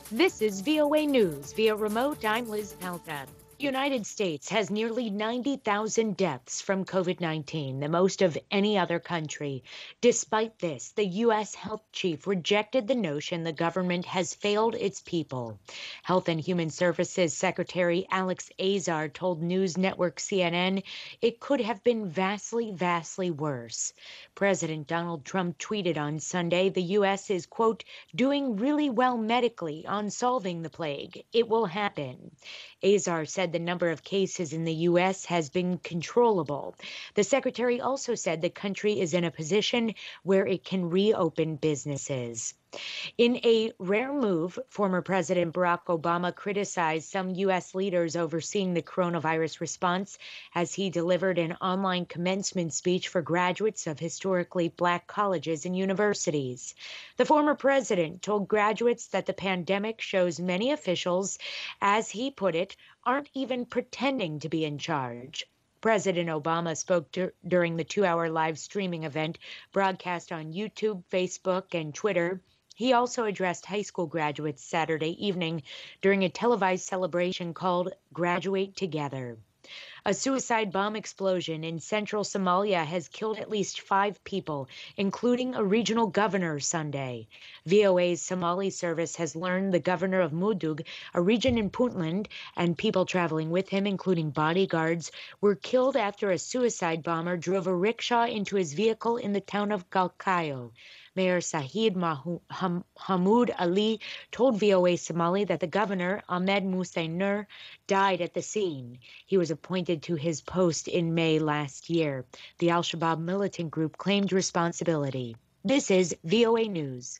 This is VOA News via remote. I'm Liz Palka. The United States has nearly 90,000 deaths from COVID-19, the most of any other country. Despite this, the U.S. health chief rejected the notion the government has failed its people. Health and Human Services Secretary Alex Azar told news network CNN it could have been vastly worse. President Donald Trump tweeted on Sunday the U.S. is, quote, doing really well medically on solving the plague. It will happen. Azar said the number of cases in the U.S. has been controllable. The secretary also said the country is in a position where it can reopen businesses. In a rare move, former President Barack Obama criticized some U.S. leaders overseeing the coronavirus response as he delivered an online commencement speech for graduates of historically Black colleges and universities. The former president told graduates that the pandemic shows many officials, as he put it, aren't even pretending to be in charge. President Obama spoke during the 2-hour live streaming event broadcast on YouTube, Facebook, and Twitter. He also addressed high school graduates Saturday evening during a televised celebration called Graduate Together. A suicide bomb explosion in central Somalia has killed at least 5 people, including a regional governor Sunday. VOA's Somali service has learned the governor of Mudug, a region in Puntland, and people traveling with him, including bodyguards, were killed after a suicide bomber drove a rickshaw into his vehicle in the town of Galkayo. Mayor Sahid Hamoud Ali told VOA Somali that the governor, Ahmed Musa Nur, died at the scene. He was appointed to his post in May last year. The Al-Shabaab militant group claimed responsibility. This is VOA News.